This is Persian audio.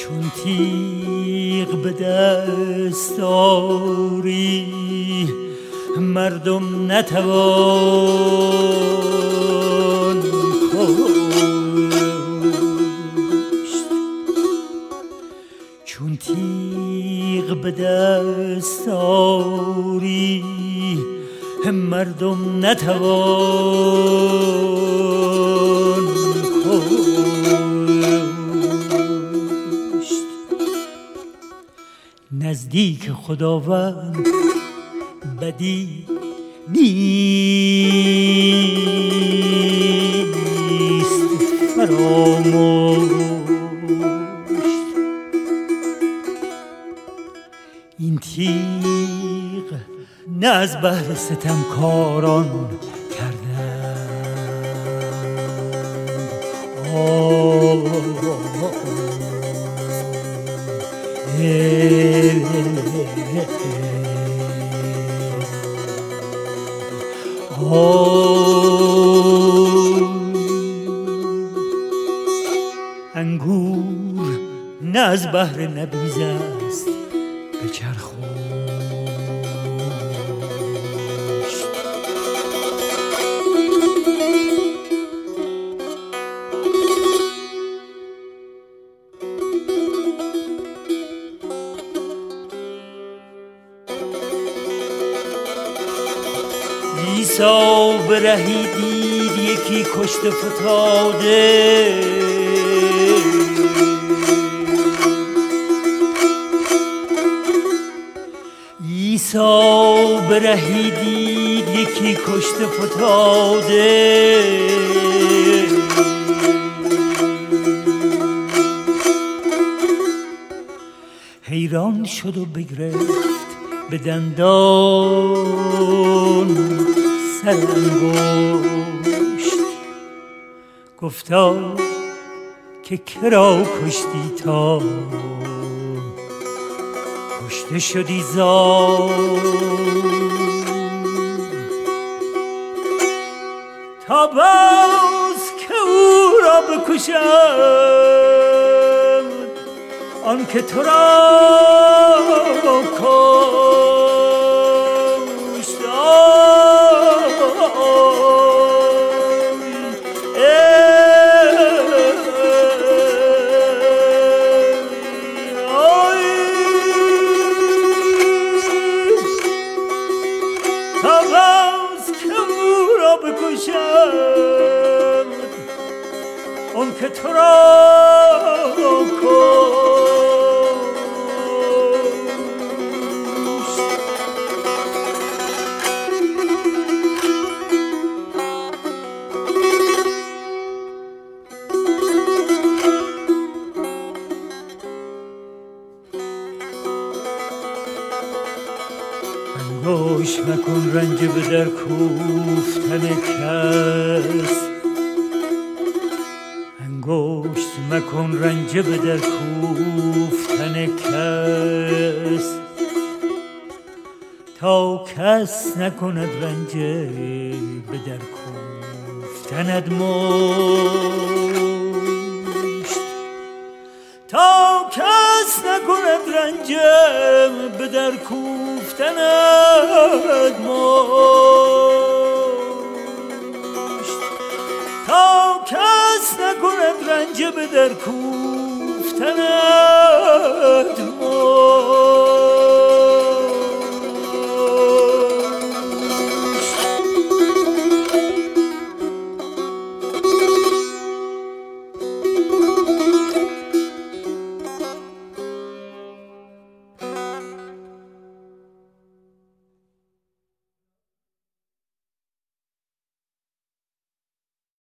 چون تیغ به دست آری مردم نتوان کشت. چون تیغ به دست آری مردم نتوان کشت. نزدیک خداوند بدی نیست فراموش. این تیغ نه از بهر ستمکاران انگور نه از بهر نبیذ است به چرخوش. عیسی به رهی دید یکی کشته فتاده، عیسی به رهی دید یکی کشته فتاده. حیران شد و بگرفت به دندان سر انگشت، گفتا که کرا کشتی تا کشته شدی زار، تا باز که او را بکشم آن که تو را کشت. تا باز که او را بکشم آن که تو را کشت. انگوش مکن رنج به در کوفتن کس، انگشت مکن رنج به در کوفتن کس، تا کس نکند رنج به در کوفتند مشت. تا کس نکند رنج به در کوفتند مشت، تا کس نکند رنج به در کوفتند